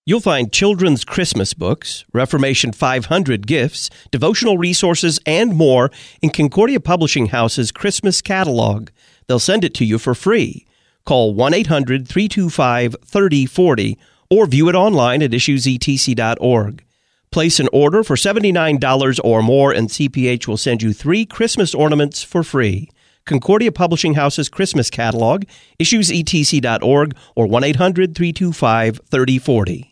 You'll find children's Christmas books, Reformation 500 gifts, devotional resources, and more in Concordia Publishing House's Christmas catalog. They'll send it to you for free. Call 1-800-325-3040 or view it online at issuesetc.org. Place an order for $79 or more, and CPH will send you 3 Christmas ornaments for free. Concordia Publishing House's Christmas catalog, issuesetc.org, or 1-800-325-3040.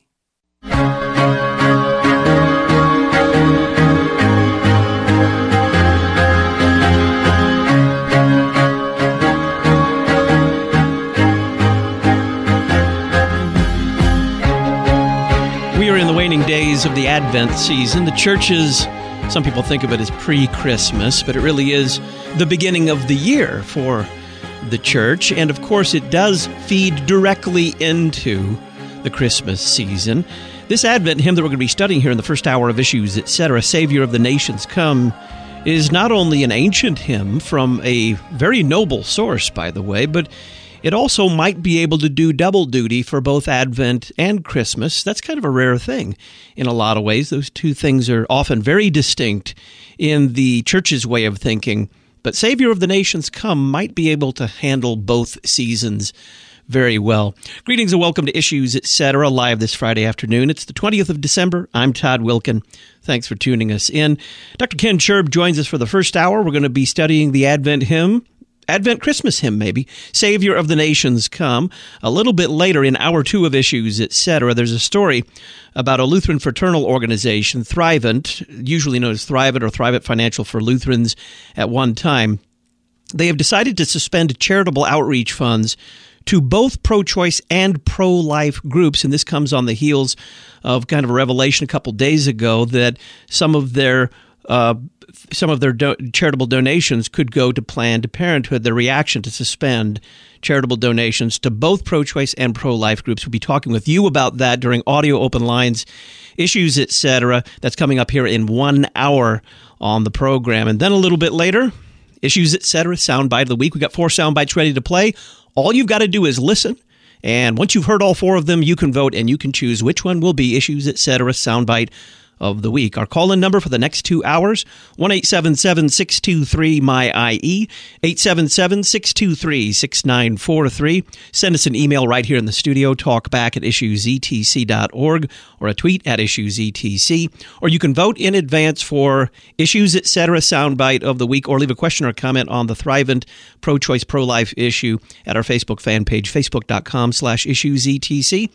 We are in the waning days of the Advent season. The churches, some people think of it as pre-Christmas, but it really is the beginning of the year for the church. And of course, it does feed directly into the Christmas season. This Advent hymn that we're going to be studying here in the first hour of Issues, Etc., Savior of the Nations Come, is not only an ancient hymn from a very noble source, by the way, but it also might be able to do double duty for both Advent and Christmas. That's kind of a rare thing in a lot of ways. Those two things are often very distinct in the church's way of thinking. But Savior of the Nations Come might be able to handle both seasons very well. Greetings and welcome to Issues, Etc., live this Friday afternoon. It's the 20th of December. I'm Todd Wilkin. Thanks for tuning us in. Dr. Ken Sherb joins us for the first hour. We're going to be studying the Advent hymn, Advent Christmas hymn maybe, Savior of the Nations Come. A little bit later in hour 2 of Issues, Etc., there's a story about a Lutheran fraternal organization, Thrivent, usually known as Thrivent or Thrivent Financial for Lutherans at one time. They have decided to suspend charitable outreach funds to both pro-choice and pro-life groups, and this comes on the heels of kind of a revelation a couple days ago that some of their charitable donations could go to Planned Parenthood. Their reaction to suspend charitable donations to both pro-choice and pro-life groups. We'll be talking with you about that during Audio Open Lines, Issues, Etc. That's coming up here in 1 hour on the program. And then a little bit later, Issues, Etc., Soundbite of the Week. We've got 4 soundbites ready to play. All you've got to do is listen, and once you've heard all 4 of them, you can vote, and you can choose which one will be Issues, Etc., Soundbite of the Week. Our call-in number for the next 2 hours, 1-877-623-MY-IE, 877-623-6943. Send us an email right here in the studio, talkback@issuesetc.org, or a tweet at issuesetc. Or you can vote in advance for Issues, Etc. Soundbite of the Week, or leave a question or comment on the Thrivent pro-choice, pro-life issue at our Facebook fan page, facebook.com/issuesetc,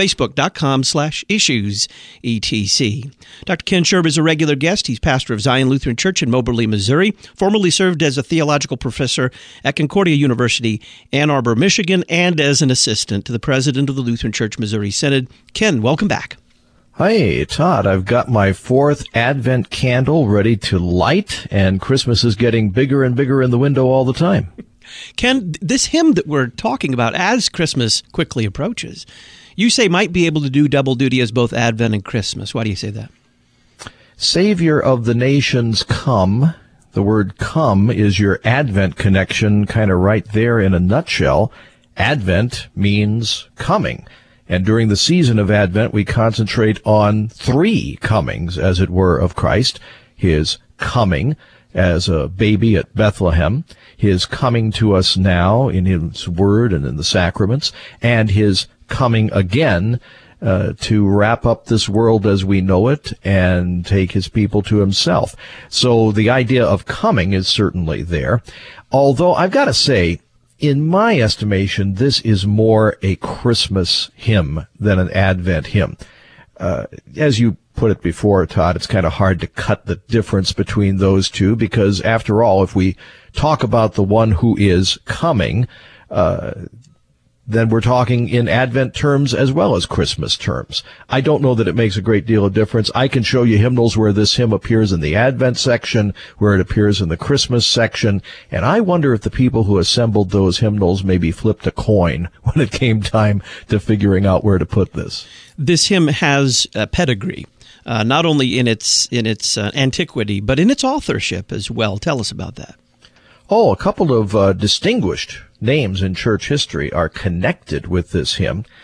facebook.com/issuesetc. Dr. Ken Sherb is a regular guest. He's pastor of Zion Lutheran Church in Moberly, Missouri, formerly served as a theological professor at Concordia University, Ann Arbor, Michigan, and as an assistant to the president of the Lutheran Church Missouri Synod. Ken, welcome back. Hi, Todd. I've got my 4th Advent candle ready to light, and Christmas is getting bigger and bigger in the window all the time. Ken, this hymn that we're talking about as Christmas quickly approaches, you say might be able to do double duty as both Advent and Christmas. Why do you say that? Savior of the Nations Come. The word come is your Advent connection, kind of right there in a nutshell. Advent means coming. And during the season of Advent, we concentrate on 3 comings, as it were, of Christ. His coming as a baby at Bethlehem, his coming to us now in his word and in the sacraments, and his coming again to wrap up this world as we know it and take his people to himself. So the idea of coming is certainly there. Although I've got to say, in my estimation, this is more a Christmas hymn than an Advent hymn. As you put it before, Todd, it's kind of hard to cut the difference between those two because, after all, if we talk about the one who is coming, then we're talking in Advent terms as well as Christmas terms. I don't know that it makes a great deal of difference. I can show you hymnals where this hymn appears in the Advent section, where it appears in the Christmas section, and I wonder if the people who assembled those hymnals maybe flipped a coin when it came time to figuring out where to put this. This hymn has a pedigree, not only in its antiquity, but in its authorship as well. Tell us about that. Oh, a couple of distinguished names in church history are connected with this hymn.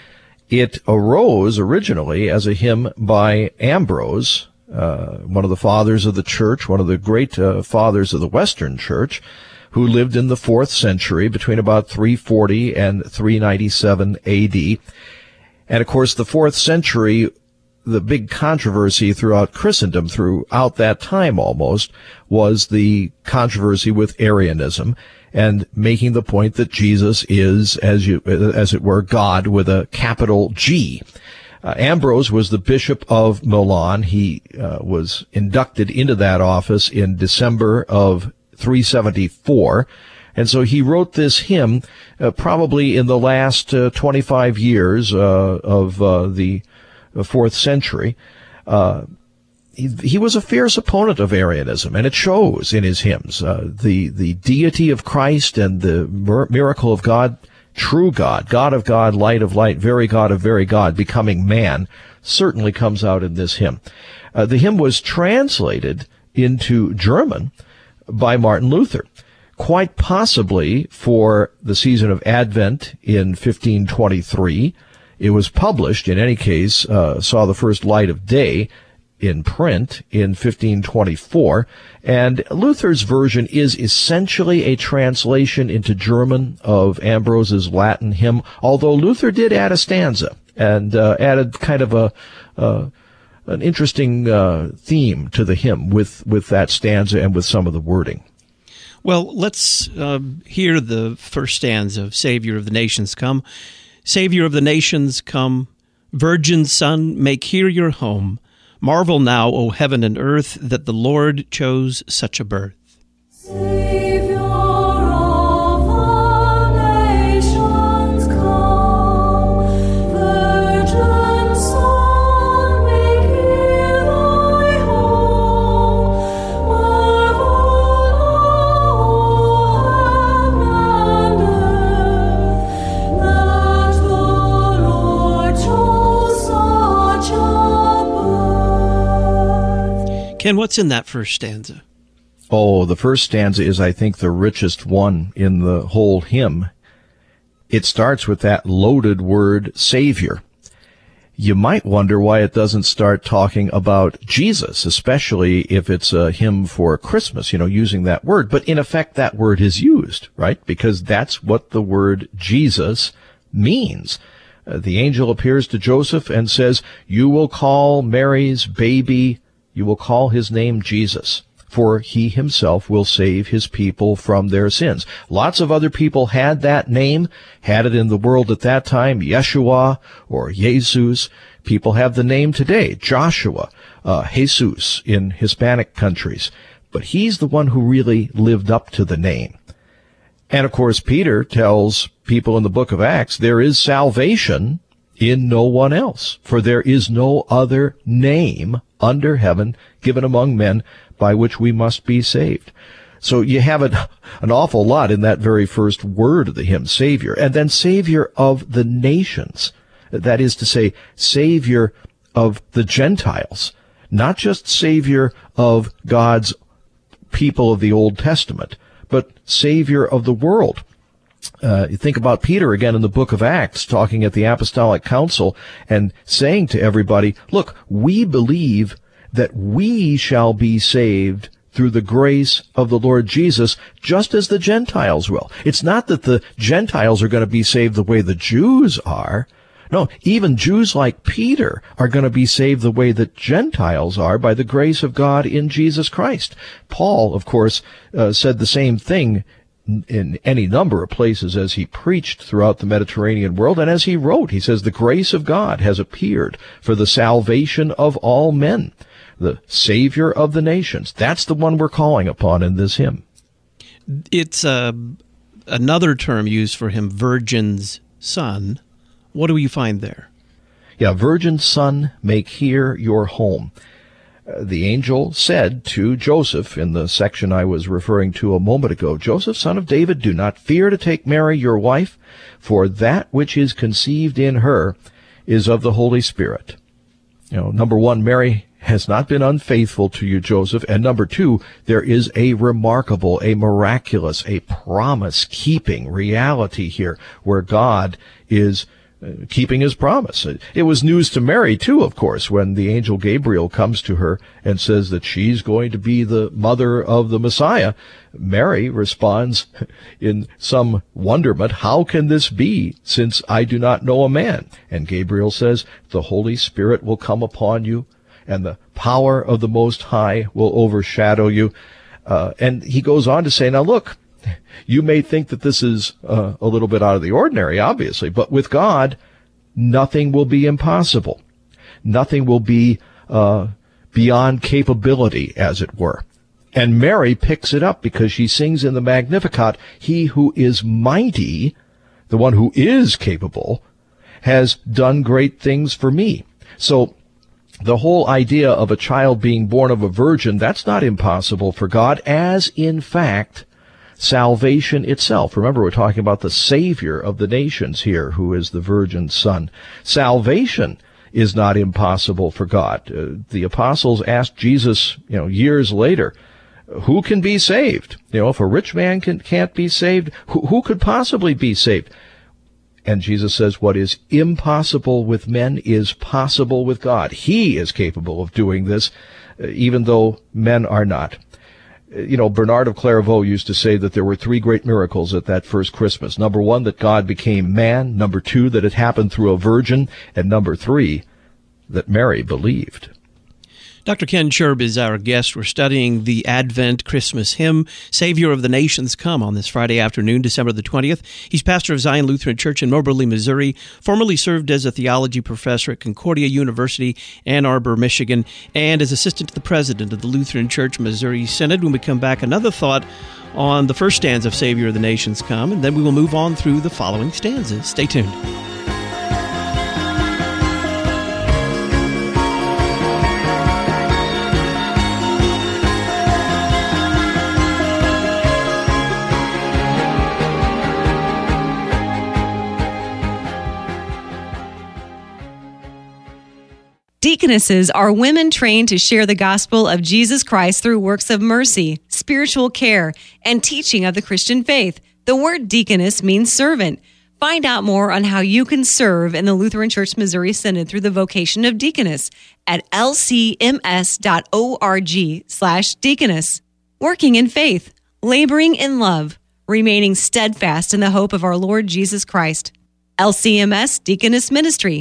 It arose originally as a hymn by Ambrose, one of the fathers of the church, one of the great fathers of the Western Church, who lived in the 4th century between about 340 and 397 AD. And of course, the 4th century, the big controversy throughout Christendom, throughout that time almost, was the controversy with Arianism, and making the point that Jesus is, as it were, God with a capital G. Ambrose was the Bishop of Milan. He was inducted into that office in December of 374. And so he wrote this hymn probably in the last 25 years of the 4th century. He was a fierce opponent of Arianism, and it shows in his hymns. The deity of Christ and the miracle of God, true God, God of God, light of light, very God of very God, becoming man, certainly comes out in this hymn. The hymn was translated into German by Martin Luther, quite possibly for the season of Advent in 1523. It was published, in any case, saw the first light of day in print in 1524, and Luther's version is essentially a translation into German of Ambrose's Latin hymn, although Luther did add a stanza and added kind of an interesting theme to the hymn with that stanza and with some of the wording. Well, let's hear the first stanza of Savior of the Nations Come. Savior of the nations come, Virgin Son, make here your home. Marvel now, O heaven and earth, that the Lord chose such a birth. Savior of all nations come, Virgin Son, make here thy home. Marvel now, heaven and earth, that the Lord chose such a Ken, what's in that first stanza? Oh, the first stanza is, I think, the richest one in the whole hymn. It starts with that loaded word, Savior. You might wonder why it doesn't start talking about Jesus, especially if it's a hymn for Christmas, using that word. But in effect, that word is used, right? Because that's what the word Jesus means. The angel appears to Joseph and says, you will call Mary's baby, you will call his name Jesus, for he himself will save his people from their sins. Lots of other people had that name, had it in the world at that time, Yeshua or Jesus. People have the name today, Joshua, Jesus in Hispanic countries. But he's the one who really lived up to the name. And of course, Peter tells people in the book of Acts, there is salvation in no one else, for there is no other name under heaven given among men by which we must be saved. So you have an awful lot in that very first word of the hymn, Savior, and then Savior of the nations. That is to say, Savior of the Gentiles, not just Savior of God's people of the Old Testament, but Savior of the world. You think about Peter again in the book of Acts, talking at the Apostolic Council and saying to everybody, look, we believe that we shall be saved through the grace of the Lord Jesus, just as the Gentiles will. It's not that the Gentiles are going to be saved the way the Jews are. No, even Jews like Peter are going to be saved the way that Gentiles are by the grace of God in Jesus Christ. Paul, of course, said the same thing in any number of places as he preached throughout the Mediterranean world, and as he wrote, he says, the grace of God has appeared for the salvation of all men, the Savior of the nations. That's the one we're calling upon in this hymn. It's another term used for him, Virgin's Son. What do you find there? Yeah, Virgin Son, make here your home. The angel said to Joseph in the section I was referring to a moment ago, Joseph, son of David, do not fear to take Mary your wife, for that which is conceived in her is of the Holy Spirit. Number one, Mary has not been unfaithful to you, Joseph. And number two, there is a remarkable, a miraculous, a promise-keeping reality here where God is keeping his promise. It was news to Mary, too, of course, when the angel Gabriel comes to her and says that she's going to be the mother of the Messiah. Mary responds in some wonderment, "How can this be, since I do not know a man?" And Gabriel says, "The Holy Spirit will come upon you, and the power of the Most High will overshadow you." And he goes on to say, now look, you may think that this is a little bit out of the ordinary, obviously, but with God, nothing will be impossible. Nothing will be beyond capability, as it were. And Mary picks it up because she sings in the Magnificat, "He who is mighty, the one who is capable, has done great things for me." So the whole idea of a child being born of a virgin, that's not impossible for God, as in fact salvation itself. Remember, we're talking about the Savior of the nations here, who is the virgin son. Salvation is not impossible for God. The apostles asked Jesus, years later, who can be saved? If a rich man can't be saved, who could possibly be saved? And Jesus says, what is impossible with men is possible with God. He is capable of doing this, even though men are not. Bernard of Clairvaux used to say that there were three great miracles at that first Christmas. Number one, that God became man. Number two, that it happened through a virgin. And number three, that Mary believed. Dr. Ken Sherb is our guest. We're studying the Advent Christmas hymn, Savior of the Nations Come, on this Friday afternoon, December the 20th. He's pastor of Zion Lutheran Church in Moberly, Missouri, formerly served as a theology professor at Concordia University, Ann Arbor, Michigan, and as assistant to the president of the Lutheran Church Missouri Synod. When we come back, another thought on the first stanza of Savior of the Nations Come, and then we will move on through the following stanzas. Stay tuned. Deaconesses are women trained to share the gospel of Jesus Christ through works of mercy, spiritual care, and teaching of the Christian faith. The word deaconess means servant. Find out more on how you can serve in the Lutheran Church Missouri Synod through the vocation of deaconess at lcms.org/deaconess. Working in faith, laboring in love, remaining steadfast in the hope of our Lord Jesus Christ. LCMS Deaconess Ministry.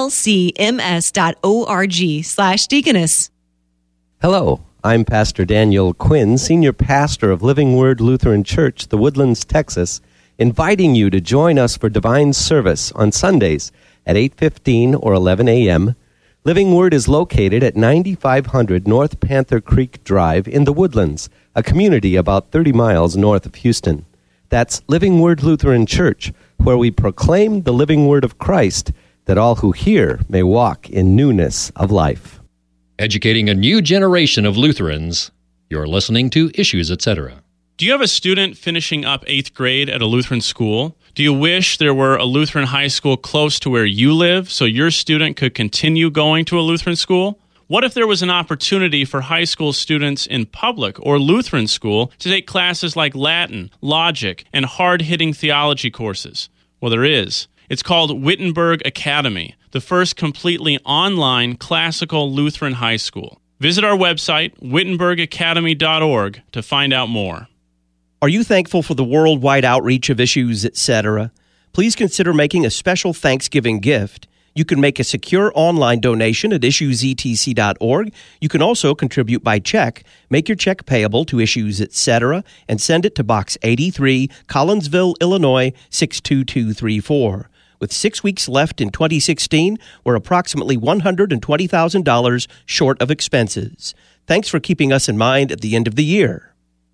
lcms.org/deaconess. Hello, I'm Pastor Daniel Quinn, Senior Pastor of Living Word Lutheran Church, The Woodlands, Texas, inviting you to join us for divine service on Sundays at 8:15 or 11 a.m. Living Word is located at 9500 North Panther Creek Drive in The Woodlands, a community about 30 miles north of Houston. That's Living Word Lutheran Church, where we proclaim the living word of Christ, that all who hear may walk in newness of life. Educating a new generation of Lutherans. You're listening to Issues, Etc. Do you have a student finishing up 8th grade at a Lutheran school? Do you wish there were a Lutheran high school close to where you live so your student could continue going to a Lutheran school? What if there was an opportunity for high school students in public or Lutheran school to take classes like Latin, logic, and hard-hitting theology courses? Well, there is. It's called Wittenberg Academy, the first completely online classical Lutheran high school. Visit our website, wittenbergacademy.org, to find out more. Are you thankful for the worldwide outreach of Issues, etc.? Please consider making a special Thanksgiving gift. You can make a secure online donation at issuesetc.org. You can also contribute by check. Make your check payable to Issues, etc., and send it to Box 83, Collinsville, Illinois, 62234. With 6 weeks left in 2016, we're approximately $120,000 short of expenses. Thanks for keeping us in mind at the end of the year.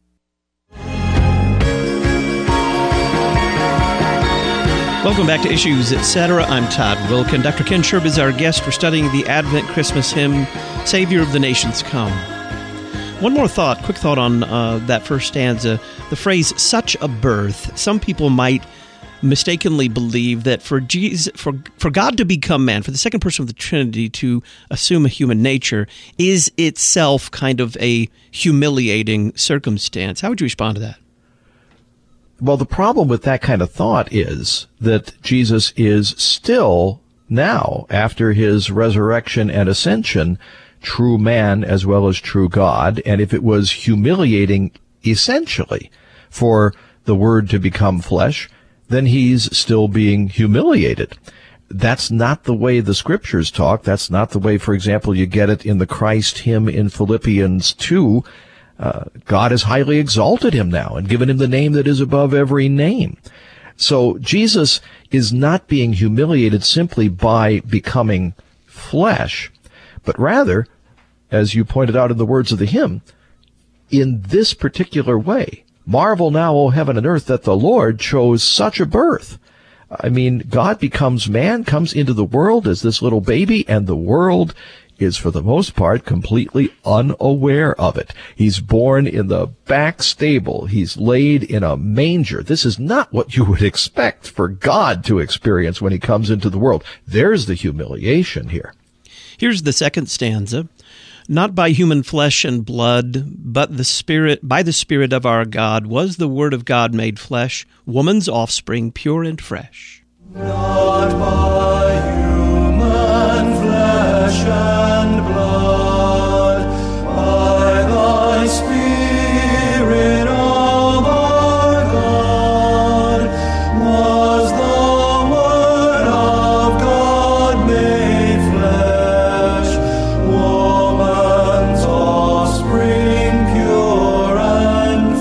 Welcome back to Issues, Etc. I'm Todd Wilkin. Dr. Ken Sherb is our guest. We're studying the Advent Christmas hymn, Savior of the Nations Come. One more thought, quick thought on that first stanza. The phrase, such a birth. Some people might mistakenly believe that for God to become man, for the second person of the Trinity to assume a human nature, is itself kind of a humiliating circumstance. How would you respond to that? Well, the problem with that kind of thought is that Jesus is still now, after his resurrection and ascension, true man as well as true God. And if it was humiliating, essentially, for the Word to become flesh, then he's still being humiliated. That's not the way the Scriptures talk. That's not the way, for example, you get it in the Christ hymn in Philippians 2. God has highly exalted him now and given him the name that is above every name. So Jesus is not being humiliated simply by becoming flesh, but rather, as you pointed out in the words of the hymn, in this particular way. Marvel now, O heaven and earth, that the Lord chose such a birth. I mean, God becomes man, comes into the world as this little baby, and the world is, for the most part, completely unaware of it. He's born in the back stable. He's laid in a manger. This is not what you would expect for God to experience when he comes into the world. There's the humiliation here. Here's the second stanza. Not by human flesh and blood, but by the Spirit of our God was the Word of God made flesh, woman's offspring, pure and fresh. Not by human flesh and blood, by thy Spirit of our God, was the Word of God made flesh, woman's offspring, pure and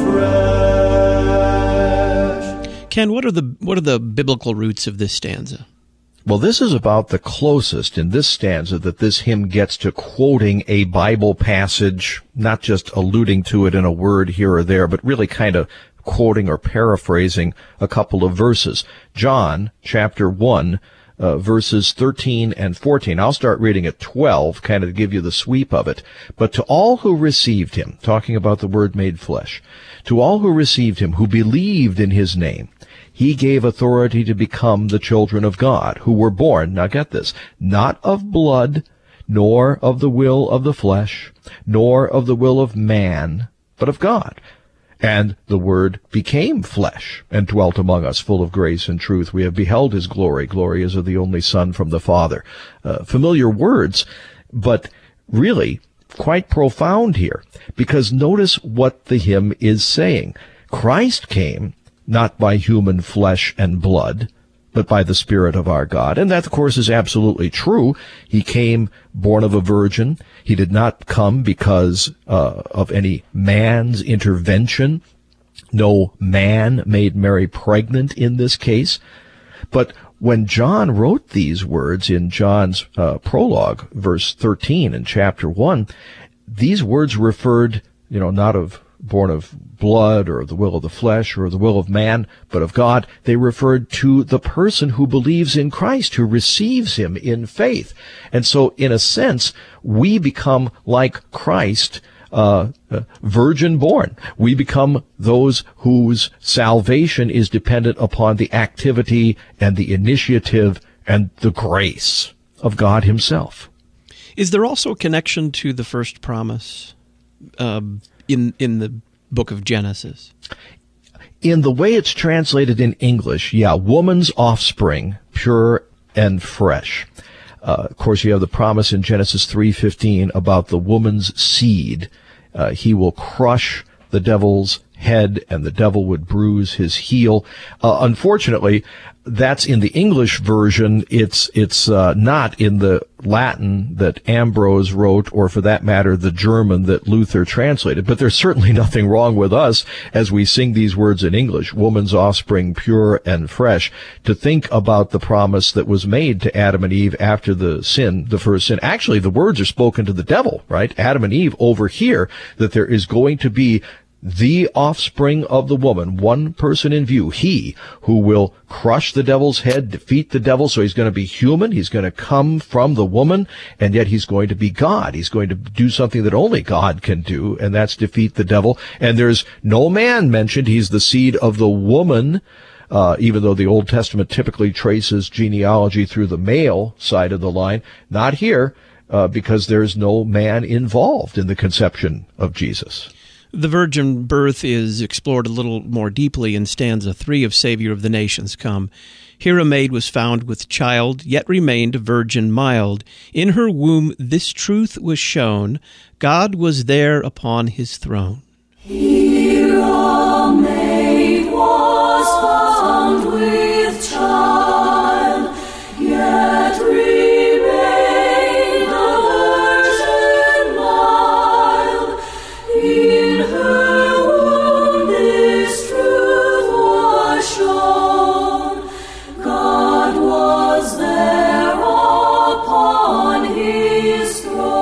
fresh. Ken, what are the biblical roots of this stanza? Well, this is about the closest in this stanza that this hymn gets to quoting a Bible passage, not just alluding to it in a word here or there, but really kind of quoting or paraphrasing a couple of verses. John chapter 1, verses 13 and 14. I'll start reading at 12, kind of to give you the sweep of it. But to all who received him, talking about the Word made flesh, to all who received him, who believed in his name, he gave authority to become the children of God, who were born, now get this, not of blood, nor of the will of the flesh, nor of the will of man, but of God. And the Word became flesh and dwelt among us, full of grace and truth. We have beheld his glory. Glory is of the only Son from the Father. Familiar words, but really quite profound here, because notice what the hymn is saying. Christ came not by human flesh and blood, but by the Spirit of our God. And that, of course, is absolutely true. He came born of a virgin. He did not come because of any man's intervention. No man made Mary pregnant in this case. But when John wrote these words in John's prologue, verse 13 in chapter 1, these words referred, not of born of blood or the will of the flesh or the will of man, but of God. They referred to the person who believes in Christ, who receives him in faith. And so, in a sense, we become like Christ, virgin born. We become those whose salvation is dependent upon the activity and the initiative and the grace of God himself. Is there also a connection to the first promise in the book of Genesis? In the way it's translated in English, woman's offspring, pure and fresh. Of course, you have the promise in Genesis 3:15 about the woman's seed. He will crush the devil's head, and the devil would bruise his heel. Unfortunately, that's in the English version. It's not in the Latin that Ambrose wrote, or for that matter, the German that Luther translated. But there's certainly nothing wrong with us as we sing these words in English, woman's offspring, pure and fresh, to think about the promise that was made to Adam and Eve after the sin, the first sin. Actually, the words are spoken to the devil, right? Adam and Eve overhear that there is going to be the offspring of the woman, one person in view, he who will crush the devil's head, defeat the devil. So he's going to be human. He's going to come from the woman, and yet he's going to be God. He's going to do something that only God can do, and that's defeat the devil. And there's no man mentioned. He's the seed of the woman, even though the Old Testament typically traces genealogy through the male side of the line. Not here, because there's no man involved in the conception of Jesus. The virgin birth is explored a little more deeply in stanza 3 of Savior of the Nations Come. Here a maid was found with child, yet remained a virgin mild. In her womb this truth was shown, God was there upon his throne. Here a maid was found with child, yet remained a virgin mild. In her womb this truth was shown, God was there upon his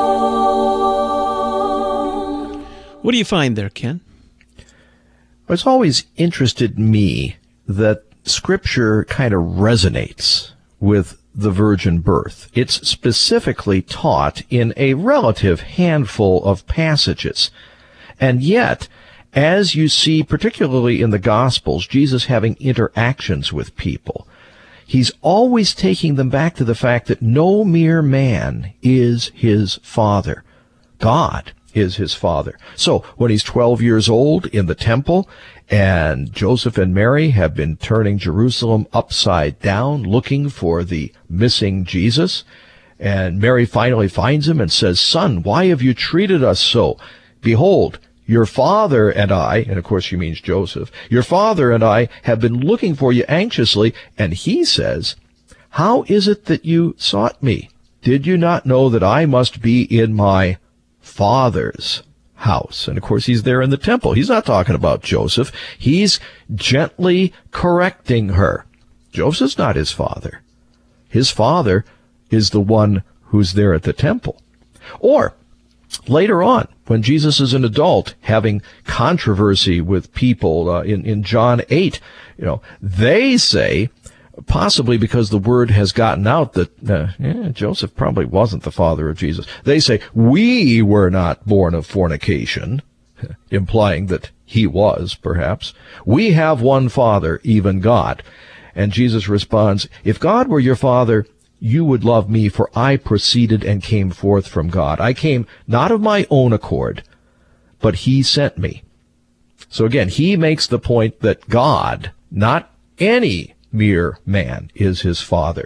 throne. What do you find there, Ken? It's always interested me that Scripture kind of resonates with the virgin birth. It's specifically taught in a relative handful of passages. And yet, as you see, particularly in the Gospels, Jesus having interactions with people, he's always taking them back to the fact that no mere man is his father. God is his father. So when he's 12 years old in the temple, and Joseph and Mary have been turning Jerusalem upside down, looking for the missing Jesus, and Mary finally finds him and says, "Son, why have you treated us so? Behold, your father and I," and of course she means Joseph, "your father and I have been looking for you anxiously." And he says, "How is it that you sought me? Did you not know that I must be in my Father's house?" And of course he's there in the temple. He's not talking about Joseph. He's gently correcting her. Joseph's not his father. His father is the one who's there at the temple. Or later on, when Jesus is an adult, having controversy with people in John 8, they say, possibly because the word has gotten out that Joseph probably wasn't the father of Jesus, they say, "We were not born of fornication," implying that he was, perhaps. "We have one Father, even God." And Jesus responds, "If God were your Father, you would love me, for I proceeded and came forth from God. I came not of my own accord, but he sent me." So again, he makes the point that God, not any mere man, is his father.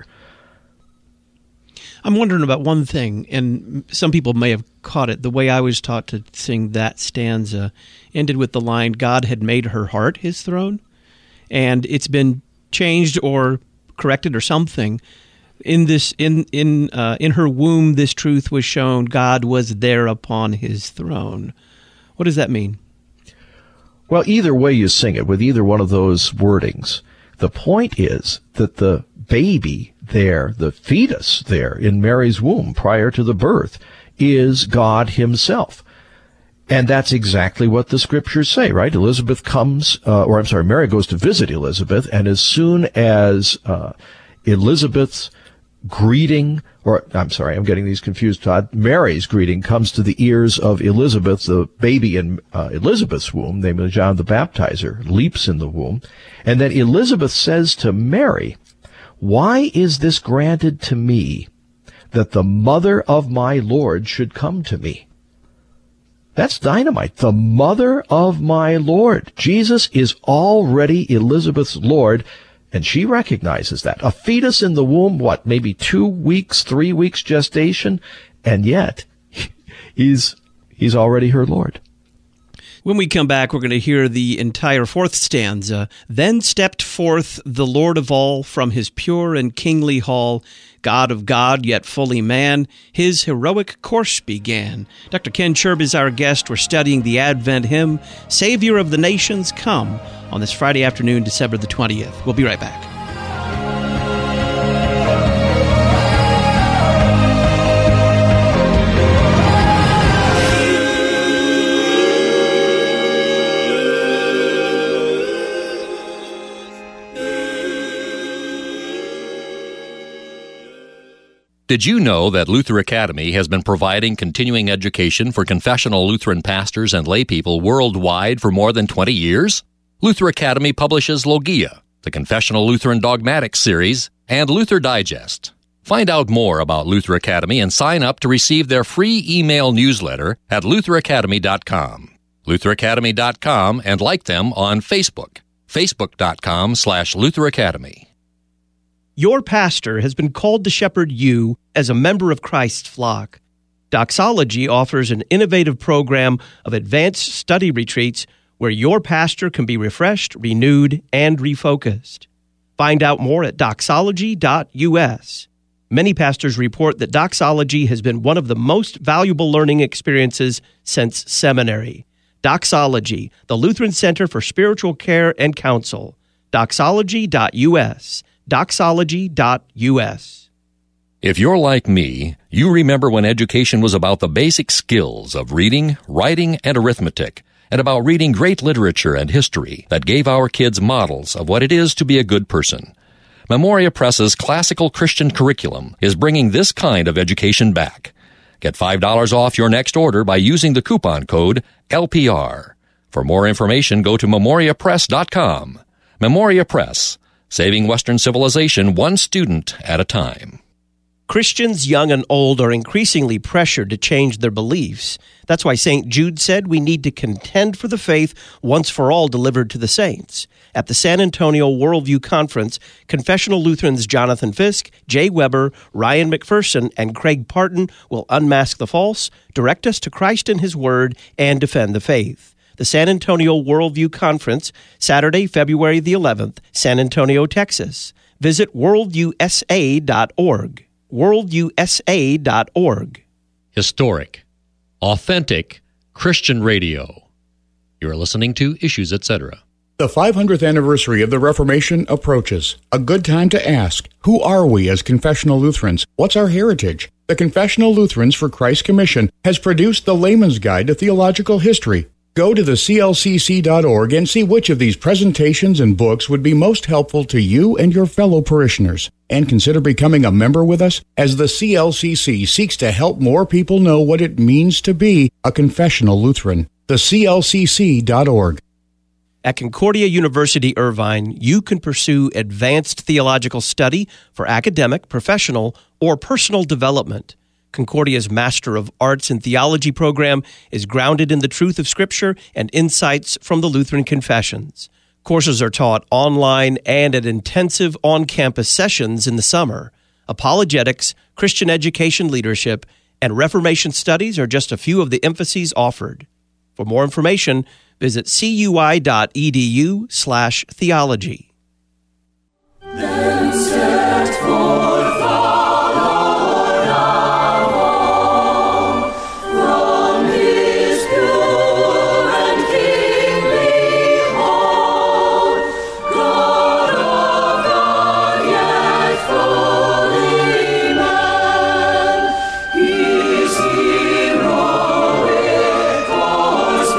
I'm wondering about one thing, and some people may have caught it. The way I was taught to sing that stanza ended with the line, "God had made her heart his throne," and it's been changed or corrected or something. In her womb this truth was shown, God was there upon his throne. What does that mean? Well, either way you sing it, with either one of those wordings, the point is that the baby there, the fetus there in Mary's womb prior to the birth, is God himself. And that's exactly what the Scriptures say, right? Elizabeth Mary goes to visit Elizabeth, and as soon as Elizabeth's greeting, I'm getting these confused, Todd. Mary's greeting comes to the ears of Elizabeth. The baby in Elizabeth's womb, named John the Baptizer, leaps in the womb. And then Elizabeth says to Mary, "Why is this granted to me, that the mother of my Lord should come to me?" That's dynamite. The mother of my Lord. Jesus is already Elizabeth's Lord, and she recognizes that. A fetus in the womb, maybe 2 weeks, 3 weeks gestation, and yet he's already her Lord. When we come back, we're going to hear the entire fourth stanza. "Then stepped forth the Lord of all from his pure and kingly hall. God of God, yet fully man, his heroic course began." Dr. Ken Cherb is our guest. We're studying the Advent hymn, "Savior of the Nations Come," on this Friday afternoon, December the 20th. We'll be right back. Did you know that Luther Academy has been providing continuing education for confessional Lutheran pastors and laypeople worldwide for more than 20 years? Luther Academy publishes Logia, the Confessional Lutheran Dogmatics series, and Luther Digest. Find out more about Luther Academy and sign up to receive their free email newsletter at lutheracademy.com. LutherAcademy.com, and like them on Facebook. Facebook.com/Luther Academy. Your pastor has been called to shepherd you as a member of Christ's flock. Doxology offers an innovative program of advanced study retreats where your pastor can be refreshed, renewed, and refocused. Find out more at doxology.us. Many pastors report that doxology has been one of the most valuable learning experiences since seminary. Doxology, the Lutheran Center for Spiritual Care and Counsel. Doxology.us. Doxology.us. If you're like me, you remember when education was about the basic skills of reading, writing, and arithmetic, and about reading great literature and history that gave our kids models of what it is to be a good person. Memoria Press's classical Christian curriculum is bringing this kind of education back. Get $5 off your next order by using the coupon code LPR. For more information, go to memoriapress.com. Memoria Press, saving Western civilization one student at a time. Christians, young and old, are increasingly pressured to change their beliefs. That's why St. Jude said we need to contend for the faith once for all delivered to the saints. At the San Antonio Worldview Conference, Confessional Lutherans Jonathan Fisk, Jay Weber, Ryan McPherson, and Craig Parton will unmask the false, direct us to Christ and His Word, and defend the faith. The San Antonio Worldview Conference, Saturday, February the 11th, San Antonio, Texas. Visit worldusa.org. worldusa.org. Historic, authentic Christian radio. You're listening to Issues, Etc. The 500th anniversary of the Reformation approaches. A good time to ask, who are we as confessional Lutherans? What's our heritage? The Confessional Lutherans for Christ Commission has produced the Layman's Guide to Theological History. Go to the clcc.org and see which of these presentations and books would be most helpful to you and your fellow parishioners. And consider becoming a member with us as the CLCC seeks to help more people know what it means to be a confessional Lutheran. The clcc.org. At Concordia University Irvine, you can pursue advanced theological study for academic, professional, or personal development. Concordia's Master of Arts in Theology program is grounded in the truth of Scripture and insights from the Lutheran Confessions. Courses are taught online and at intensive on-campus sessions in the summer. Apologetics, Christian education leadership, and Reformation studies are just a few of the emphases offered. For more information, visit cui.edu/theology. Then set forth our Lord Avon from His pure and kingly hall, God of God, yet fully man, His heroic course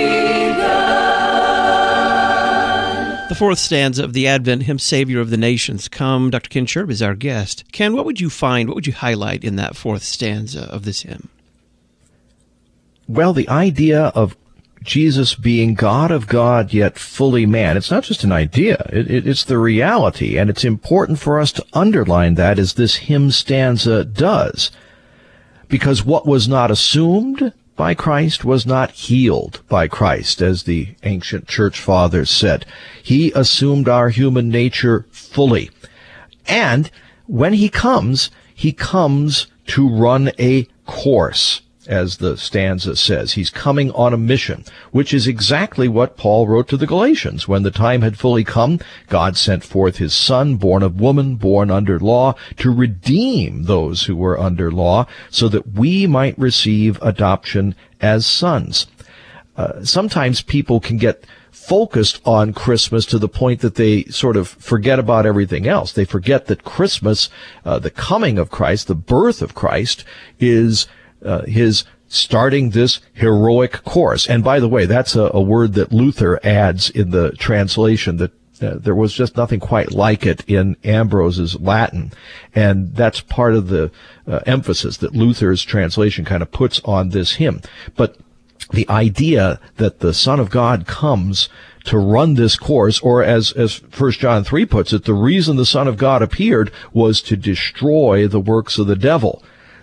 began. The fourth stanza of the Advent hymn, Savior of the Nations Come. Dr. Ken Sherb is our guest. Ken, what would you find, what would you highlight in that fourth stanza of this hymn? Well, the idea of Jesus being God of God, yet fully man. It's not just an idea. It's the reality, and it's important for us to underline that as this hymn stanza does. Because what was not assumed by Christ was not healed by Christ, as the ancient church fathers said. He assumed our human nature fully. And when he comes to run a course, as the stanza says. He's coming on a mission, which is exactly what Paul wrote to the Galatians. When the time had fully come, God sent forth his Son, born of woman, born under law, to redeem those who were under law, so that we might receive adoption as sons. Sometimes people can get focused on Christmas to the point that they sort of forget about everything else. They forget that Christmas, the coming of Christ, the birth of Christ, is his starting this heroic course. And by the way, that's a word that Luther adds in the translation, that there was just nothing quite like it in Ambrose's Latin. And that's part of the emphasis that Luther's translation kind of puts on this hymn. But the idea that the Son of God comes to run this course, or as 1 John 3 puts it, the reason the Son of God appeared was to destroy the works of the devil.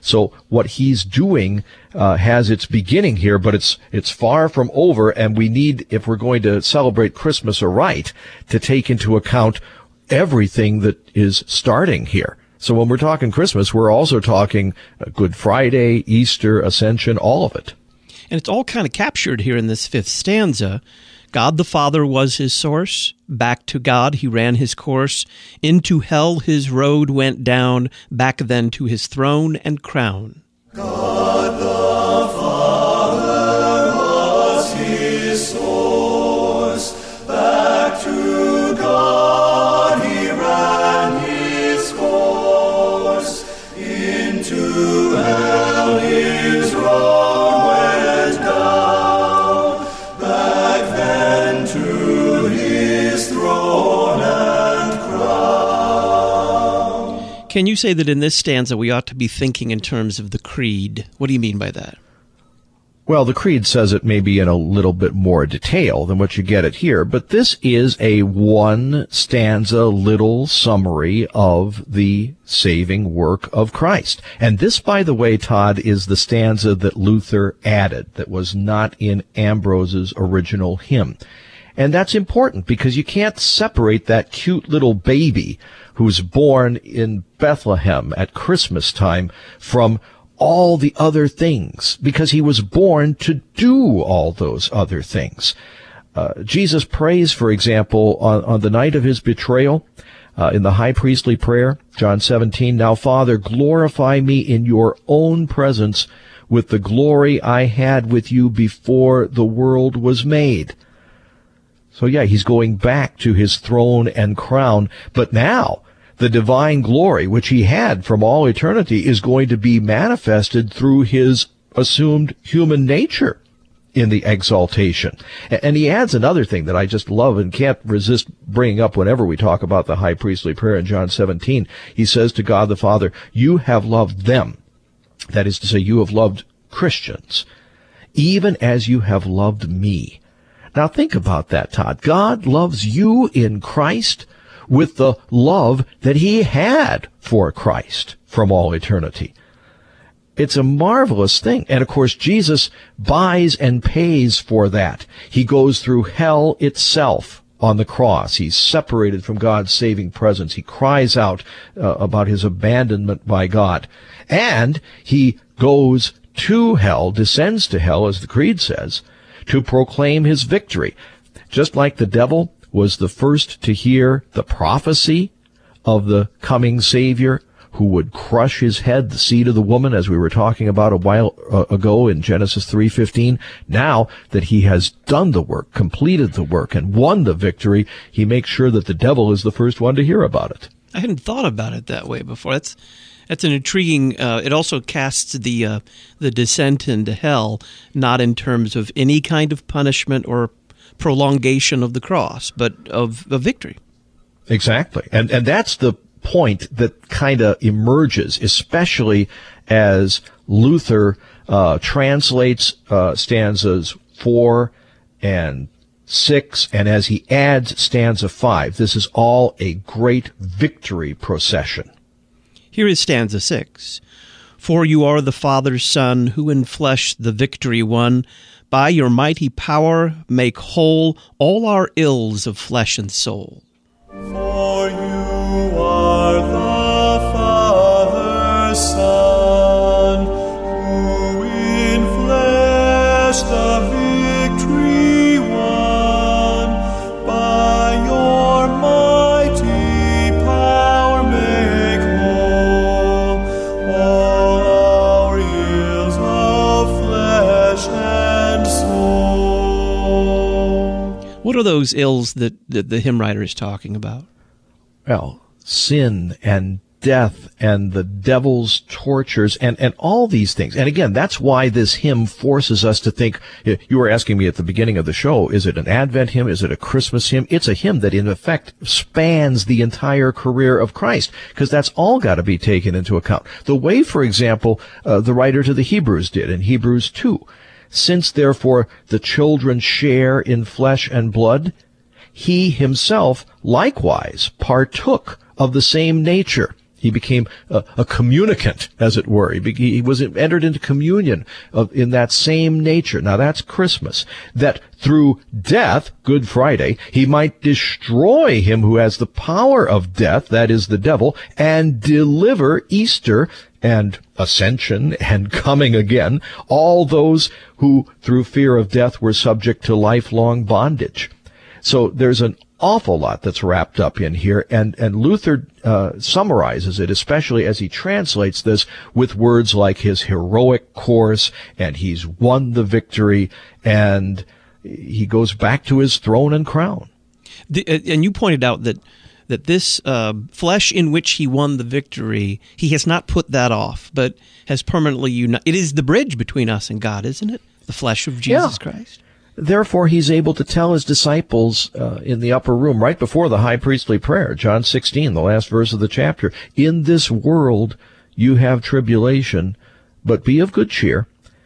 So what he's doing has its beginning here, but it's far from over, and we need, if we're going to celebrate Christmas aright, to take into account everything that is starting here. So when we're talking Christmas, we're also talking Good Friday, Easter, Ascension, all of it. And it's all kind of captured here in this fifth stanza. God the Father was his source. Back to God he ran his course. Into hell his road went down. Back then to his throne and crown. God the Father was his source. Back to God he ran his course. Into hell his road went down. Back then to his throne and crown. Can you say that in this stanza we ought to be thinking in terms of the creed? What do you mean by that? Well, the Creed says it maybe in a little bit more detail than what you get it here, but this is a one-stanza little summary of the saving work of Christ. And this, by the way, Todd, is the stanza that Luther added, that was not in Ambrose's original hymn. And that's important because you can't separate that cute little baby who's born in Bethlehem at Christmas time from all the other things, because he was born to do all those other things. Jesus prays, for example, on the night of his betrayal, in the high priestly prayer, John 17, "Now, Father, glorify me in your own presence with the glory I had with you before the world was made." So yeah, he's going back to his throne and crown, but now the divine glory, which he had from all eternity, is going to be manifested through his assumed human nature in the exaltation. And he adds another thing that I just love and can't resist bringing up whenever we talk about the high priestly prayer in John 17. He says to God the Father, "You have loved them." That is to say, you have loved Christians, even as you have loved me. Now think about that, Todd. God loves you in Christ with the love that he had for Christ from all eternity. It's a marvelous thing. And of course, Jesus buys and pays for that. He goes through hell itself on the cross. He's separated from God's saving presence. He cries out about his abandonment by God. And he goes to hell, descends to hell, as the Creed says, to proclaim his victory. Just like the devil was the first to hear the prophecy of the coming Savior who would crush his head, the seed of the woman, as we were talking about a while ago in Genesis 3:15. Now that he has done the work, completed the work, and won the victory, he makes sure that the devil is the first one to hear about it. I hadn't thought about it that way before. That's an intriguing. It also casts the descent into hell not in terms of any kind of punishment or prolongation of the cross, but of victory. Exactly. And that's the point that kind of emerges, especially as Luther translates stanzas 4 and 6, and as he adds stanza 5. This is all a great victory procession. Here is stanza 6. "For you are the Father's Son, who in flesh the victory won. By your mighty power make whole all our ills of flesh and soul." For you are the Father's Son, who in flesh the victory won. By your mighty power make whole all our ills of flesh and soul. What are those ills that the hymn writer is talking about? Well, sin and death and the devil's tortures and all these things. And again, that's why this hymn forces us to think. You were asking me at the beginning of the show, is it an Advent hymn? Is it a Christmas hymn? It's a hymn that in effect spans the entire career of Christ, because that's all got to be taken into account. The way, for example, the writer to the Hebrews did in Hebrews 2. "Since therefore the children share in flesh and blood, he himself likewise partook of the same nature, He became a communicant, as it were. He was entered into communion in that same nature. Now that's Christmas. That through death, Good Friday, he might destroy him who has the power of death, that is the devil, and deliver Easter and ascension and coming again, all those who through fear of death were subject to lifelong bondage. So there's an awful lot that's wrapped up in here, and Luther summarizes it, especially as he translates this with words like his heroic course, and he's won the victory, and he goes back to his throne and crown. And you pointed out that this flesh in which he won the victory, he has not put that off, but has permanently united. It is the bridge between us and God, isn't it? The flesh of Jesus Christ. Therefore, he's able to tell his disciples in the upper room, right before the high priestly prayer, John 16, the last verse of the chapter, in this world you have tribulation, but be of good cheer.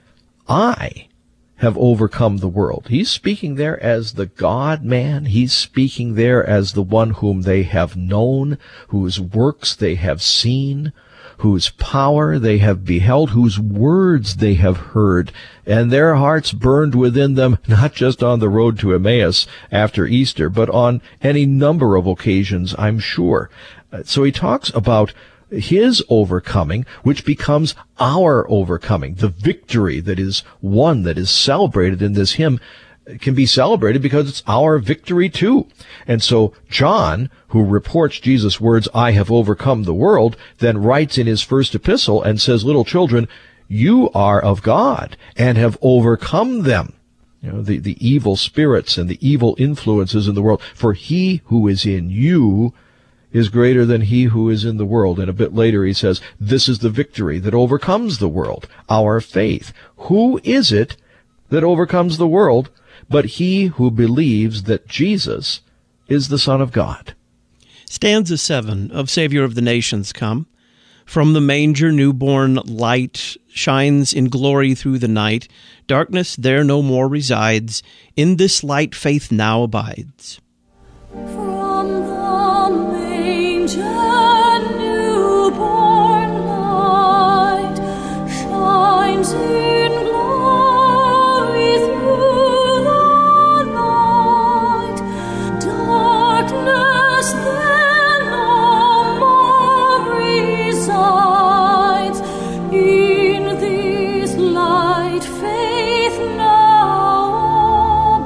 I have overcome the world. He's speaking there as the God-man. He's speaking there as the one whom they have known, whose works they have seen, whose power they have beheld, whose words they have heard, and their hearts burned within them, not just on the road to Emmaus after Easter, but on any number of occasions, I'm sure. So he talks about his overcoming, which becomes our overcoming. The victory that is won, that is celebrated in this hymn, can be celebrated because it's our victory too. And so John, who reports Jesus' words, I have overcome the world, then writes in his first epistle and says, little children, you are of God and have overcome them. You know, the evil spirits and the evil influences in the world. For he who is in you is greater than he who is in the world. And a bit later he says, this is the victory that overcomes the world, our faith. Who is it that overcomes the world but he who believes that Jesus is the Son of God? Stanza 7 of Savior of the Nations come. From the manger newborn light shines in glory through the night. Darkness there no more resides. In this light faith now abides. From the manger newborn light shines in glory through the night. Darkness then no more resides. In this light faith now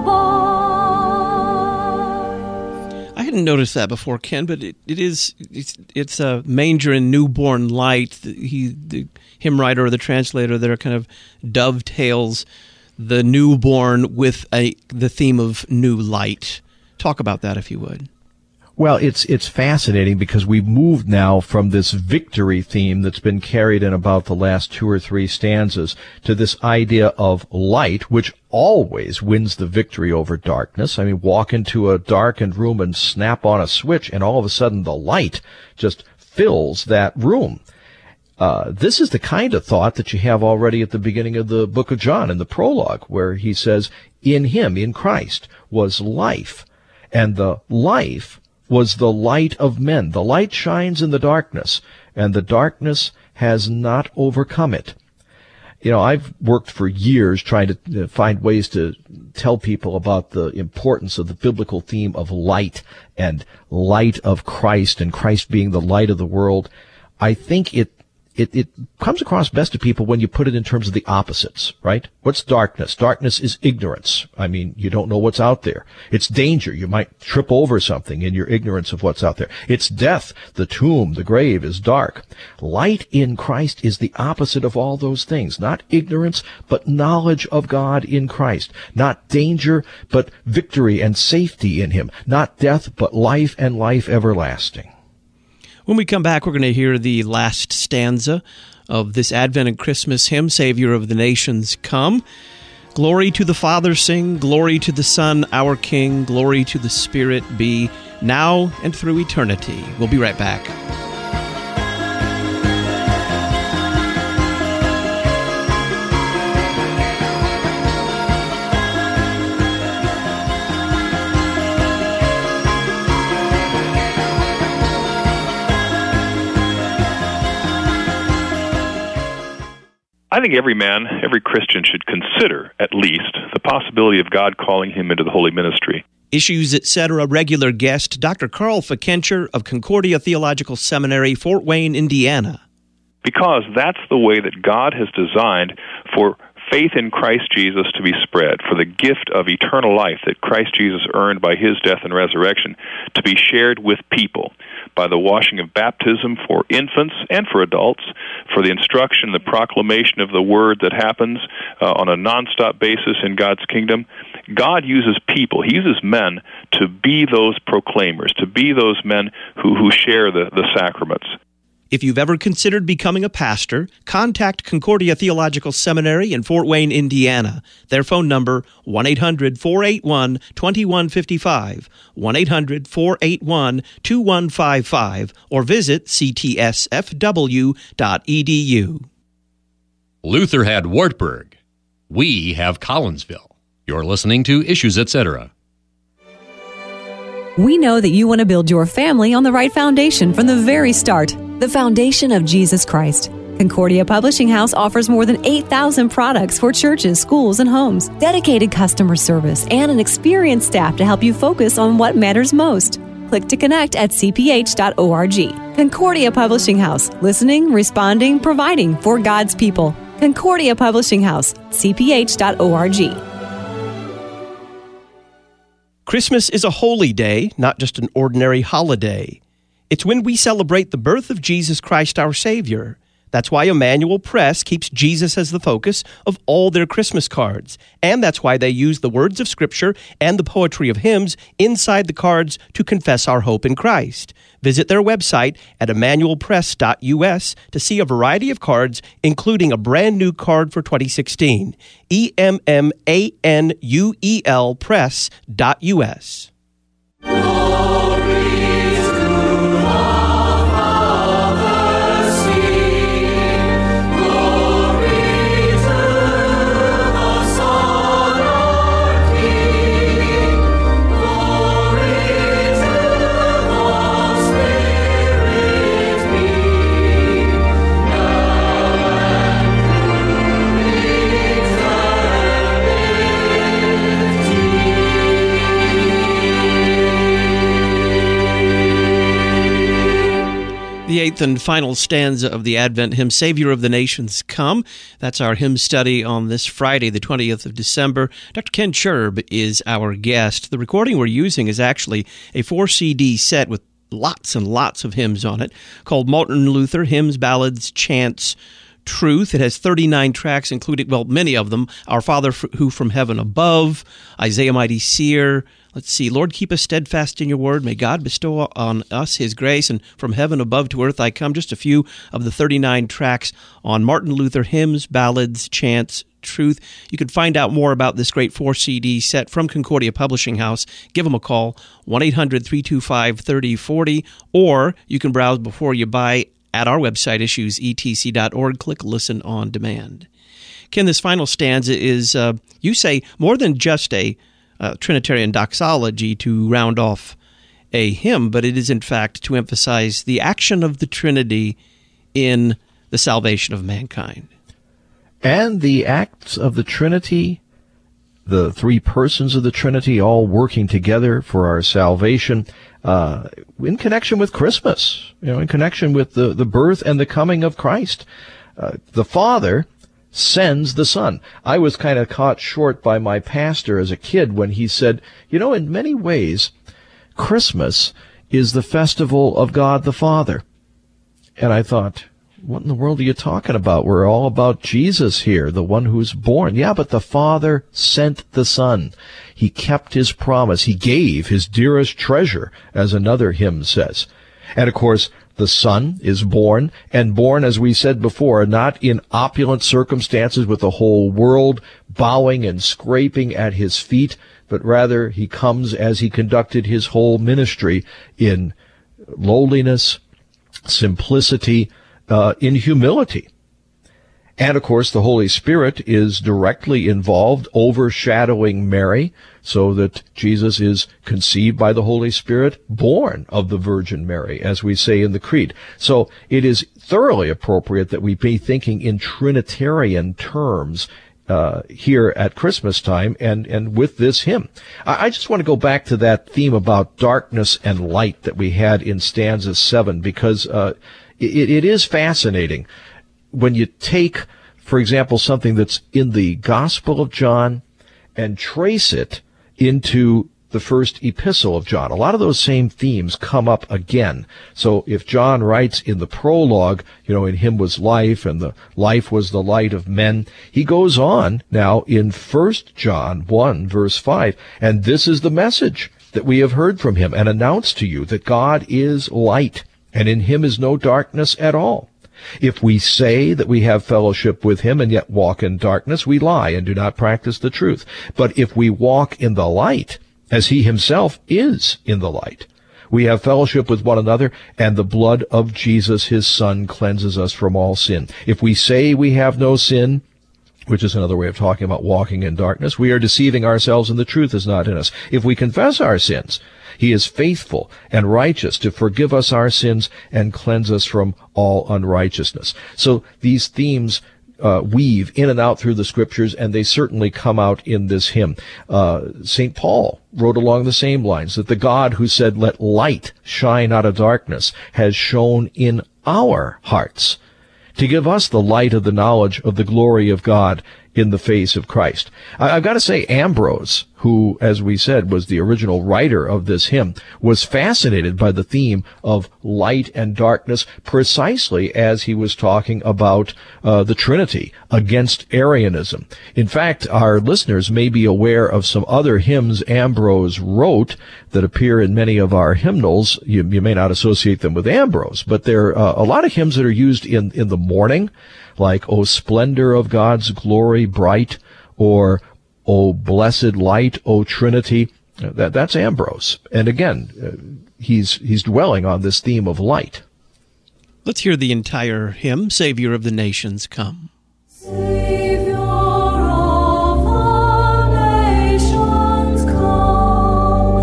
abides. I hadn't noticed that before, Ken, but it's a manger and newborn light. The hymn writer or the translator there kind of dovetails the newborn with the theme of new light. Talk about that, if you would. Well, it's fascinating because we've moved now from this victory theme that's been carried in about the last 2 or 3 stanzas to this idea of light, which always wins the victory over darkness. I mean, walk into a darkened room and snap on a switch, and all of a sudden the light just fills that room. This is the kind of thought that you have already at the beginning of the book of John in the prologue, where he says, in him, in Christ, was life, and the life was the light of men. The light shines in the darkness, and the darkness has not overcome it. You know, I've worked for years trying to find ways to tell people about the importance of the biblical theme of light and light of Christ, and Christ being the light of the world. I think it comes across best to people when you put it in terms of the opposites, right? What's darkness? Darkness is ignorance. I mean, you don't know what's out there. It's danger. You might trip over something in your ignorance of what's out there. It's death. The tomb, the grave is dark. Light in Christ is the opposite of all those things. Not ignorance, but knowledge of God in Christ. Not danger, but victory and safety in him. Not death, but life and life everlasting. When we come back, we're going to hear the last stanza of this Advent and Christmas hymn, Savior of the Nations, come. Glory to the Father sing, glory to the Son, our King, glory to the Spirit be, now and through eternity. We'll be right back. I think every man, every Christian should consider, at least, the possibility of God calling him into the holy ministry. Issues, etc. regular guest, Dr. Carl Fikencher of Concordia Theological Seminary, Fort Wayne, Indiana. Because that's the way that God has designed for faith in Christ Jesus to be spread, for the gift of eternal life that Christ Jesus earned by his death and resurrection to be shared with people by the washing of baptism for infants and for adults, for the instruction, the proclamation of the word that happens on a nonstop basis in God's kingdom. God uses people, he uses men to be those proclaimers, to be those men who share the sacraments. If you've ever considered becoming a pastor, contact Concordia Theological Seminary in Fort Wayne, Indiana. Their phone number, 1-800-481-2155, 1-800-481-2155, or visit ctsfw.edu. Luther had Wartburg. We have Collinsville. You're listening to Issues, Etc. We know that you want to build your family on the right foundation from the very start, the foundation of Jesus Christ. Concordia Publishing House offers more than 8,000 products for churches, schools, and homes, dedicated customer service, and an experienced staff to help you focus on what matters most. Click to connect at cph.org. Concordia Publishing House, listening, responding, providing for God's people. Concordia Publishing House, cph.org. Christmas is a holy day, not just an ordinary holiday. It's when we celebrate the birth of Jesus Christ, our Savior. That's why Emmanuel Press keeps Jesus as the focus of all their Christmas cards. And that's why they use the words of Scripture and the poetry of hymns inside the cards to confess our hope in Christ. Visit their website at emmanuelpress.us to see a variety of cards, including a brand new card for 2016. EMMANUEL press.us. The eighth and final stanza of the Advent hymn, Savior of the Nations Come. That's our hymn study on this Friday, the 20th of December. Dr. Ken Scherb is our guest. The recording we're using is actually a 4-CD set with lots and lots of hymns on it, called Martin Luther, Hymns, Ballads, Chants, Truth. It has 39 tracks, including, well, many of them, Our Father who from heaven above, Isaiah Mighty Seer. Let's see, Lord, keep us steadfast in your word. May God bestow on us his grace, and from heaven above to earth I come. Just a few of the 39 tracks on Martin Luther, Hymns, Ballads, Chants, Truth. You can find out more about this great 4-CD set from Concordia Publishing House. Give them a call, 1-800-325-3040, or you can browse before you buy at our website, issuesetc.org. Click Listen on Demand. Ken, this final stanza is, you say, more than just a Trinitarian doxology to round off a hymn, but it is in fact to emphasize the action of the Trinity in the salvation of mankind. And the acts of the Trinity, the three persons of the Trinity all working together for our salvation, in connection with Christmas, in connection with the birth and the coming of Christ. The Father sends the Son. I was kind of caught short by my pastor as a kid when he said, in many ways, Christmas is the festival of God the Father. And I thought, what in the world are you talking about? We're all about Jesus here, the one who's born. Yeah, but the Father sent the Son. He kept his promise. He gave his dearest treasure, as another hymn says. And of course, the Son is born, and born, as we said before, not in opulent circumstances with the whole world bowing and scraping at his feet, but rather he comes as he conducted his whole ministry in lowliness, simplicity, in humility. And, of course, the Holy Spirit is directly involved, overshadowing Mary, so that Jesus is conceived by the Holy Spirit, born of the Virgin Mary, as we say in the Creed. So it is thoroughly appropriate that we be thinking in Trinitarian terms here at Christmas time and with this hymn. I just want to go back to that theme about darkness and light that we had in stanza 7, because it is fascinating when you take, for example, something that's in the Gospel of John and trace it into the first epistle of John. A lot of those same themes come up again. So if John writes in the prologue, in him was life, and the life was the light of men, he goes on now in 1 John 1, verse 5, and this is the message that we have heard from him and announced to you, that God is light, and in him is no darkness at all. If we say that we have fellowship with him and yet walk in darkness, we lie and do not practice the truth. But if we walk in the light, as he himself is in the light, we have fellowship with one another, and the blood of Jesus, his Son, cleanses us from all sin. If we say we have no sin, which is another way of talking about walking in darkness, we are deceiving ourselves, and the truth is not in us. If we confess our sins, he is faithful and righteous to forgive us our sins and cleanse us from all unrighteousness. So these themes weave in and out through the scriptures, and they certainly come out in this hymn. St. Paul wrote along the same lines, that the God who said, "Let light shine out of darkness," has shone in our hearts to give us the light of the knowledge of the glory of God in the face of Christ. I've got to say, Ambrose, who, as we said, was the original writer of this hymn, was fascinated by the theme of light and darkness precisely as he was talking about the Trinity against Arianism. In fact, our listeners may be aware of some other hymns Ambrose wrote that appear in many of our hymnals. You may not associate them with Ambrose, but there are a lot of hymns that are used in the morning, like "O Splendor of God's Glory Bright," or "O Blessed Light, O Trinity." That's Ambrose. And again, he's dwelling on this theme of light. Let's hear the entire hymn, Savior of the Nations, Come. Savior of all nations, come.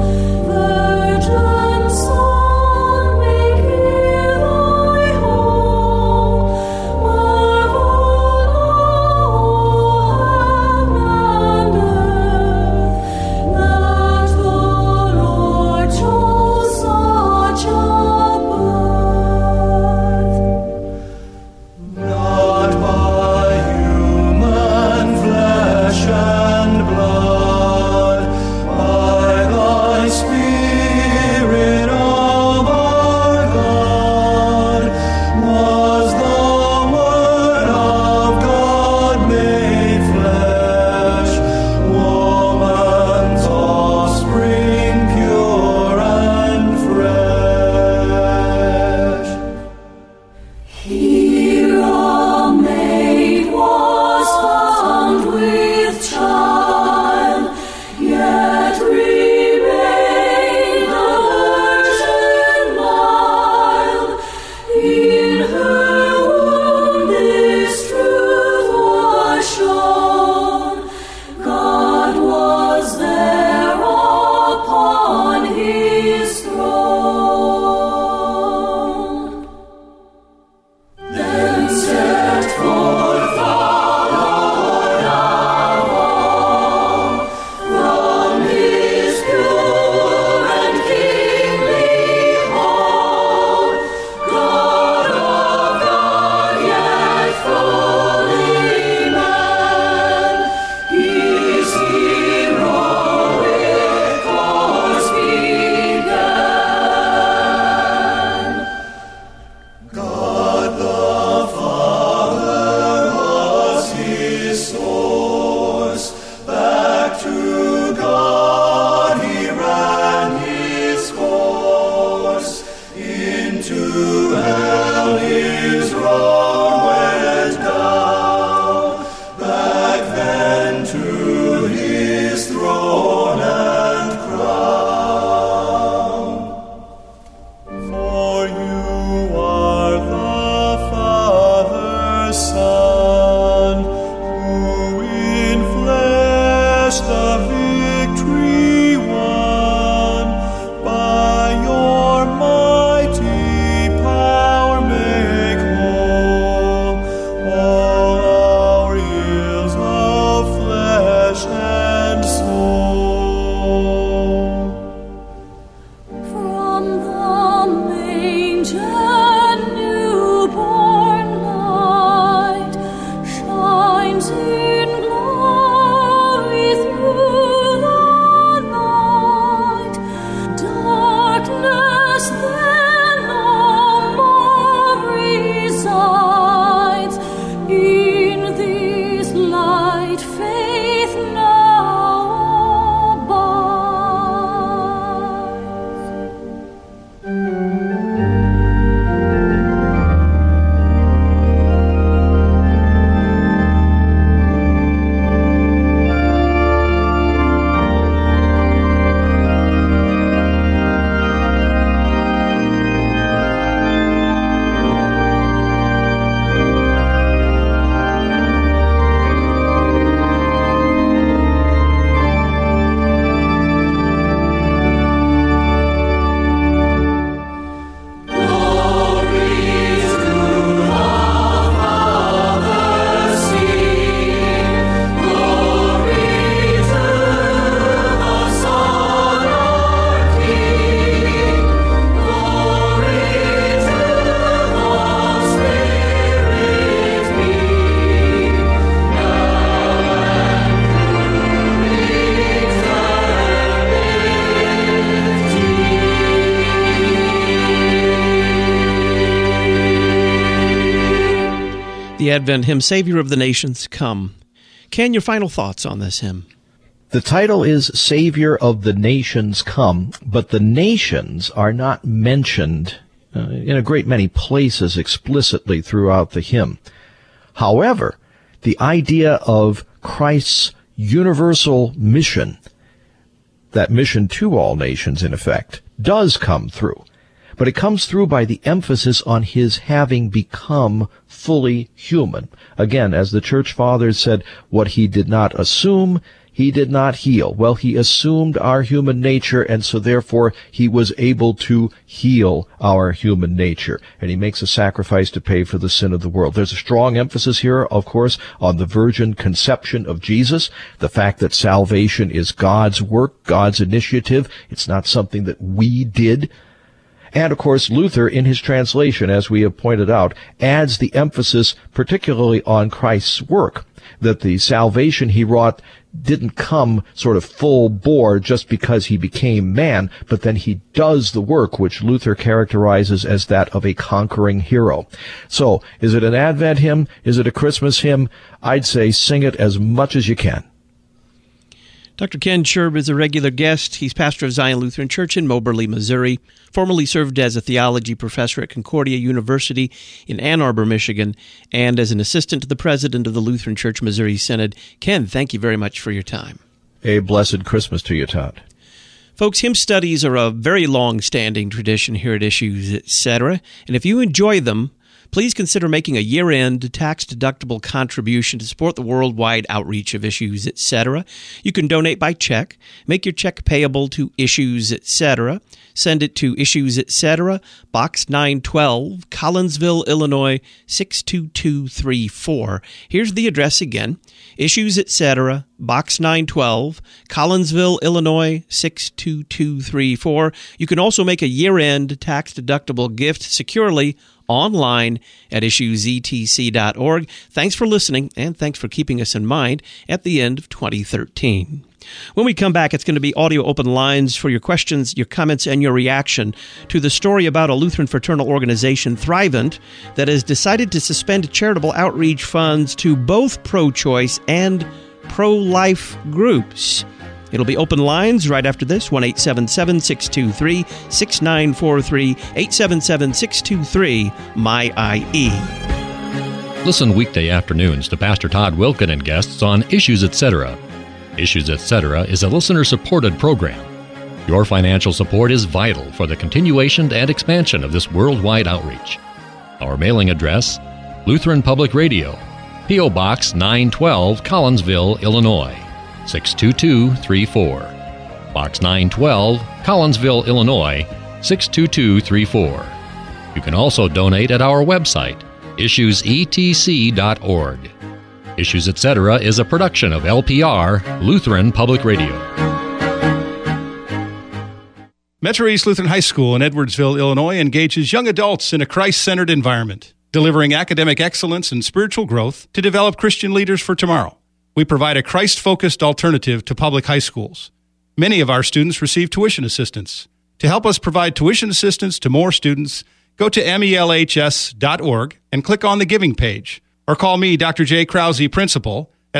Virgin Son, make here thy home. Marvel, heaven and earth, that the Lord chose such a birth. Not by human flesh and blood, by thy Spirit, O our God, was the Word of God made flesh, woman's offspring pure and fresh. Here a maid was found with child, yet remained a virgin mild. In her womb this truth was shown, God was there upon his throne. Then set forth our Lord of all, from his pure and kingly hall. God of God, yet fully man, his heroic course began. God the Father was his source, back to God he ran his course, into hell his road went down, back then to his throne and crown. For you are the Father's Son, who in flesh the victory won. By your mighty power make whole the Advent hymn, Savior of the Nations, Come. Ken, your final thoughts on this hymn? The title is Savior of the Nations Come, but the nations are not mentioned in a great many places explicitly throughout the hymn. However, the idea of Christ's universal mission, that mission to all nations in effect, does come through. But it comes through by the emphasis on his having become fully human. Again, as the Church Fathers said, what he did not assume, he did not heal. Well, he assumed our human nature, and so therefore he was able to heal our human nature. And he makes a sacrifice to pay for the sin of the world. There's a strong emphasis here, of course, on the virgin conception of Jesus, the fact that salvation is God's work, God's initiative. It's not something that we did. And, of course, Luther, in his translation, as we have pointed out, adds the emphasis particularly on Christ's work, that the salvation he wrought didn't come sort of full bore just because he became man, but then he does the work which Luther characterizes as that of a conquering hero. So, is it an Advent hymn? Is it a Christmas hymn? I'd say sing it as much as you can. Dr. Ken Scherb is a regular guest. He's pastor of Zion Lutheran Church in Moberly, Missouri, formerly served as a theology professor at Concordia University in Ann Arbor, Michigan, and as an assistant to the president of the Lutheran Church Missouri Synod. Ken, thank you very much for your time. A blessed Christmas to you, Todd. Folks, hymn studies are a very long-standing tradition here at Issues, Etc., and if you enjoy them, please consider making a year-end tax-deductible contribution to support the worldwide outreach of Issues, Etc. You can donate by check. Make your check payable to Issues, Etc. Send it to Issues, Etc., Box 912, Collinsville, Illinois, 62234. Here's the address again. Issues, Etc., Box 912, Collinsville, Illinois, 62234. You can also make a year-end tax-deductible gift securely online at issuesetc.org. Thanks for listening, and thanks for keeping us in mind at the end of 2013. When we come back, it's going to be audio open lines for your questions, your comments, and your reaction to the story about a Lutheran fraternal organization, Thrivent, that has decided to suspend charitable outreach funds to both pro-choice and pro-life groups. It'll be open lines right after this, 1-877-623-6943, 877-623-MY-IE. Listen weekday afternoons to Pastor Todd Wilken and guests on Issues, Etc. Issues, Etc. is a listener-supported program. Your financial support is vital for the continuation and expansion of this worldwide outreach. Our mailing address, Lutheran Public Radio, P.O. Box 912, Collinsville, Illinois, 62234. Box 912, Collinsville, Illinois, 62234. You can also donate at our website, issuesetc.org. Issues, Etc. is a production of LPR, Lutheran Public Radio. Metro East Lutheran High School in Edwardsville, Illinois engages young adults in a Christ-centered environment, delivering academic excellence and spiritual growth to develop Christian leaders for tomorrow. We provide a Christ-focused alternative to public high schools. Many of our students receive tuition assistance. To help us provide tuition assistance to more students, go to melhs.org and click on the Giving page, or call me, Dr. J. Krause, Principal, at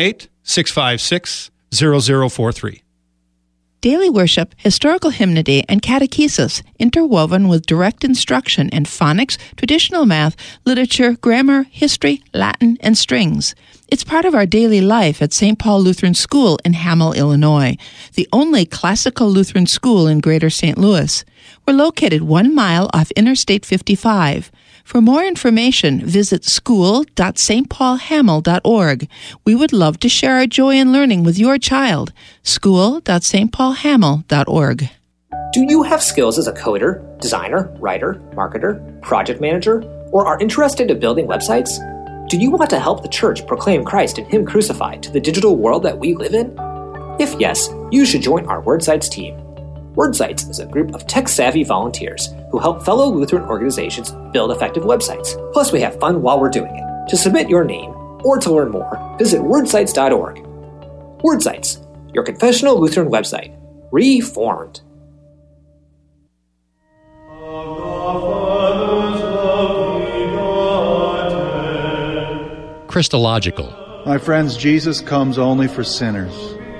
618-656-0043. Daily worship, historical hymnody, and catechesis interwoven with direct instruction in phonics, traditional math, literature, grammar, history, Latin, and strings. It's part of our daily life at St. Paul Lutheran School in Hamel, Illinois, the only classical Lutheran school in Greater St. Louis. We're located 1 mile off Interstate 55. For more information, visit school.stpaulhamel.org. We would love to share our joy in learning with your child. school.stpaulhamel.org. Do you have skills as a coder, designer, writer, marketer, project manager, or are interested in building websites? Do you want to help the church proclaim Christ and Him crucified to the digital world that we live in? If yes, you should join our WordSites team. WordSites is a group of tech-savvy volunteers who help fellow Lutheran organizations build effective websites. Plus, we have fun while we're doing it. To submit your name or to learn more, visit wordsites.org. WordSites, your confessional Lutheran website, reformed. Christological. My friends, Jesus comes only for sinners.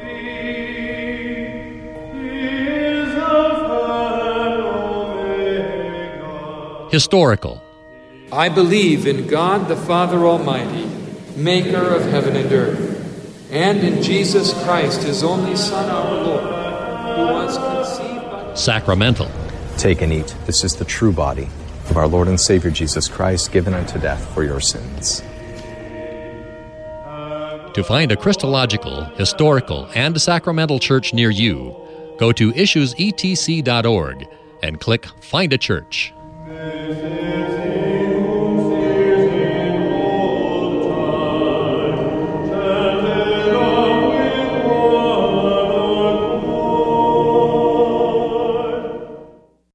Historical. I believe in God the Father Almighty, maker of heaven and earth, and in Jesus Christ, his only Son, our Lord, who was conceived by... Sacramental. Take and eat. This is the true body of our Lord and Savior Jesus Christ, given unto death for your sins. To find a Christological, historical, and sacramental church near you, go to issuesetc.org and click Find a Church. This is